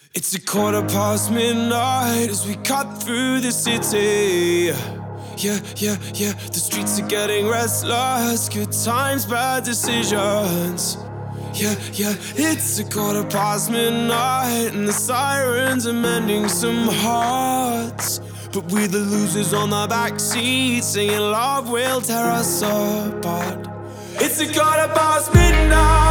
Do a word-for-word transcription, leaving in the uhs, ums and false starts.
It's a quarter past midnight as we cut through the city. Yeah, yeah, yeah, the streets are getting restless. Good times, bad decisions. Yeah, yeah, it's a quarter past midnight and the sirens are mending some hearts. But we're the losers on the backseat, singing love will tear us apart. It's a quarter past midnight.